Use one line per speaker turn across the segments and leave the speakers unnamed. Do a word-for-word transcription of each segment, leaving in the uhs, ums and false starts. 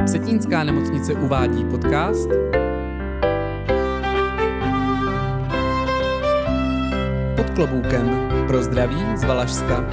Vsetínská nemocnice uvádí podcast Pod kloboukem pro zdraví z Valašska.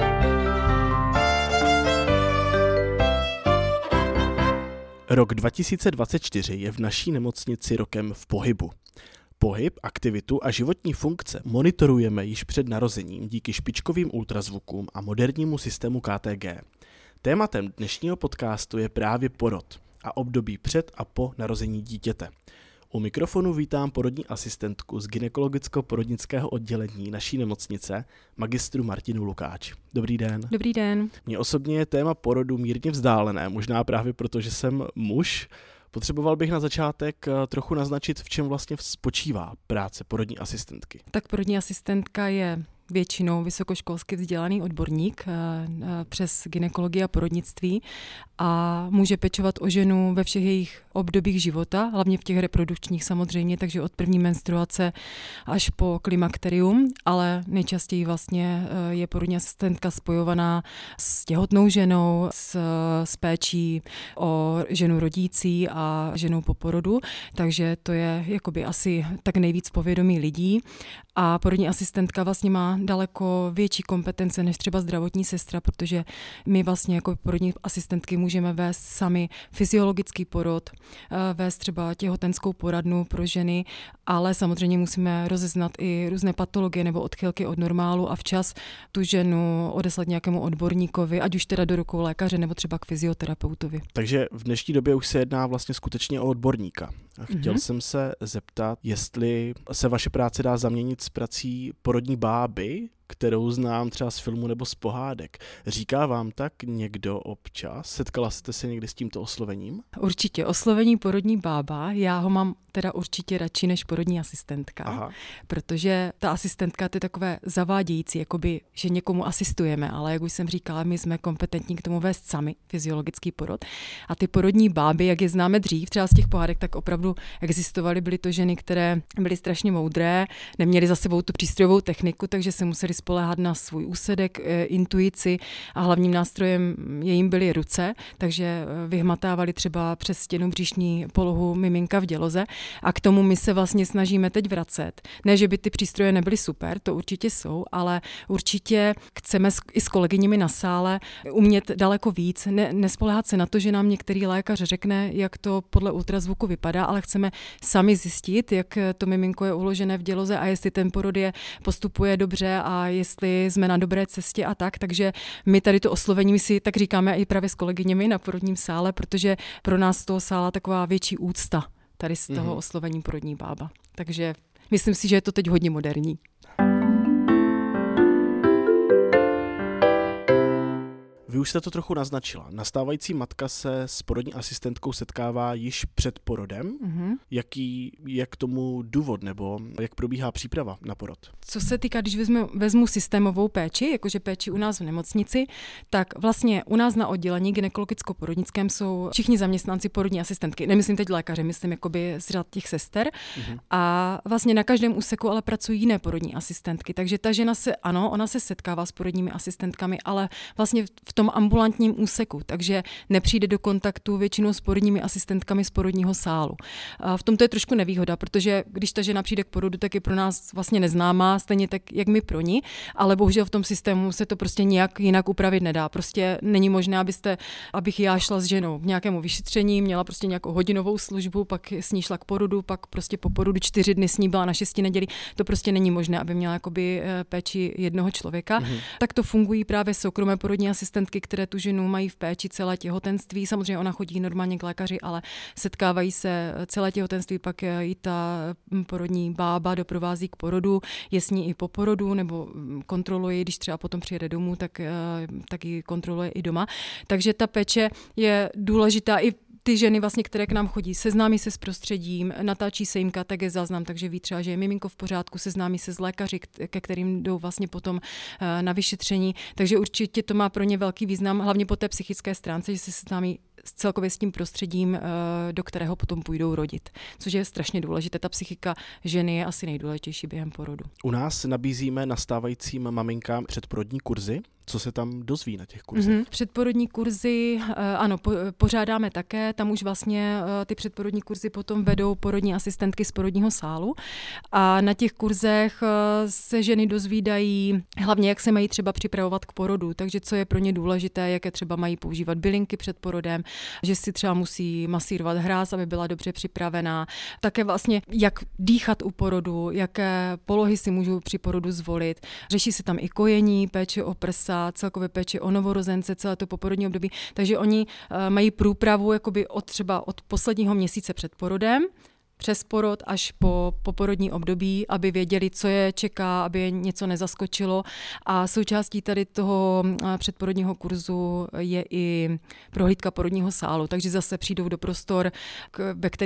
Rok dva tisíce dvacet čtyři je v naší nemocnici rokem v pohybu. Pohyb, aktivitu a životní funkce monitorujeme již před narozením díky špičkovým ultrazvukům a modernímu systému K T G. Tématem dnešního podcastu je právě porod a období před a po narození dítěte. U mikrofonu vítám porodní asistentku z gynekologicko-porodnického oddělení naší nemocnice, magistru Martinu Lukáč. Dobrý den.
Dobrý den.
Mně osobně je téma porodu mírně vzdálené, možná právě proto, že jsem muž. Potřeboval bych na začátek trochu naznačit, v čem vlastně spočívá práce porodní asistentky.
Tak porodní asistentka je většinou vysokoškolsky vzdělaný odborník přes gynekologii a porodnictví a může pečovat o ženu ve všech jejich obdobích života, hlavně v těch reprodukčních samozřejmě, takže od první menstruace až po klimakterium, ale nejčastěji vlastně je porodní asistentka spojovaná s těhotnou ženou, s, s péčí o ženu rodící a ženou po porodu, takže to je jakoby asi tak nejvíc povědomí lidí a porodní asistentka vlastně má daleko větší kompetence než třeba zdravotní sestra, protože my vlastně jako porodní asistentky můžeme vést sami fyziologický porod, vést třeba těhotenskou poradnu pro ženy, ale samozřejmě musíme rozeznat i různé patologie nebo odchylky od normálu a včas tu ženu odeslat nějakému odborníkovi, ať už teda do rukou lékaře nebo třeba k fyzioterapeutovi.
Takže v dnešní době už se jedná vlastně skutečně o odborníka. A chtěl mm-hmm. jsem se zeptat, jestli se vaše práce dá zaměnit s prací porodní báby, kterou znám třeba z filmu nebo z pohádek. Říká vám tak někdo občas? Setkala jste se někdy s tímto oslovením?
Určitě. Oslovení porodní bába, já ho mám teda určitě radši než porodní asistentka. Aha. Protože ta asistentka to je takové zavádějící, jakoby, že někomu asistujeme, ale jak už jsem říkala, my jsme kompetentní k tomu vést sami fyziologický porod. A ty porodní báby, jak je známe dřív, třeba z těch pohádek, tak opravdu existovaly, byly to ženy, které byly strašně moudré, neměly za sebou tu přístrojovou techniku, takže se museli spoléhat na svůj úsedek, intuici a hlavním nástrojem jejím byly ruce, takže vyhmatávali třeba přes stěnu břišní polohu miminka v děloze a k tomu my se vlastně snažíme teď vracet. Ne, že by ty přístroje nebyly super, to určitě jsou, ale určitě chceme i s kolegyněmi na sále umět daleko víc, ne, nespoléhat se na to, že nám některý lékař řekne, jak to podle ultrazvuku vypadá, ale chceme sami zjistit, jak to miminko je uložené v děloze a jestli ten porod je postupuje dobře a jestli jsme na dobré cestě a tak, takže my tady to oslovení my si tak říkáme i právě s kolegyněmi na porodním sále, protože pro nás z toho sála taková větší úcta tady z toho mm-hmm. oslovení porodní bába. Takže myslím si, že je to teď hodně moderní.
Vy už jste to trochu naznačila. Nastávající matka se s porodní asistentkou setkává již před porodem. Mm-hmm. Jaký je k tomu důvod nebo jak probíhá příprava na porod?
Co se týká, když vezmu, vezmu systémovou péči, jakože péči u nás v nemocnici, tak vlastně u nás na oddělení gynekologicko-porodnickém jsou všichni zaměstnanci porodní asistentky. Nemyslím teď lékaře, myslím jakoby z řad těch sester. Mm-hmm. A vlastně na každém úseku ale pracují jiné porodní asistentky. Takže ta žena se, ano, ona se setkává s porodními asistentkami, ale vlastně v tom ambulantním úseku, takže nepřijde do kontaktu většinou s porodními asistentkami z porodního sálu. A v tom to je trošku nevýhoda, protože když ta žena přijde k porodu, tak je pro nás vlastně neznámá, stejně tak, jak my pro ní, ale bohužel v tom systému se to prostě nějak jinak upravit nedá. Prostě není možné, abyste, abych já šla s ženou k nějakému vyšetření, měla prostě nějakou hodinovou službu, pak s ní šla k porodu, pak prostě po porodu čtyři dny s ní byla na šesti neděli. To prostě není možné, aby měla jakoby péči jednoho člověka. Mm-hmm. Tak to fungují právě soukromé porodní asistentky, které tu ženu mají v péči celé těhotenství. Samozřejmě ona chodí normálně k lékaři, ale setkávají se celé těhotenství, pak i ta porodní bába doprovází k porodu, je s ní i po porodu, nebo kontroluje, když třeba potom přijede domů, tak, tak ji kontroluje i doma. Takže ta péče je důležitá i ty ženy, vlastně, které k nám chodí, seznámí se s prostředím, natáčí se jim K T G záznam, takže ví třeba, že je miminko v pořádku, seznámí se s lékaři, ke kterým jdou vlastně potom na vyšetření. Takže určitě to má pro ně velký význam, hlavně po té psychické stránce, že se seznámí celkově s tím prostředím, do kterého potom půjdou rodit. Což je strašně důležité. Ta psychika ženy je asi nejdůležitější během porodu.
U nás nabízíme nastávajícím maminkám předporodní kurzy Co se tam dozví na těch kurzech?
Mm-hmm. Předporodní kurzy, ano, po, pořádáme také, tam už vlastně ty předporodní kurzy potom vedou porodní asistentky z porodního sálu a na těch kurzech se ženy dozvídají hlavně, jak se mají třeba připravovat k porodu, takže co je pro ně důležité, jaké třeba mají používat bylinky před porodem, že si třeba musí masírovat hráz, aby byla dobře připravená, také vlastně jak dýchat u porodu, jaké polohy si můžou při porodu zvolit, řeší se tam i kojení, péče o prsa, celkově péči o novorozence, celé to poporodní období. Takže oni uh, mají průpravu jakoby od třeba od posledního měsíce před porodem, přes porod až po poporodní období, aby věděli, co je čeká, aby je něco nezaskočilo. A součástí tady toho předporodního kurzu je i prohlídka porodního sálu. Takže zase přijdou do prostor, ve kterých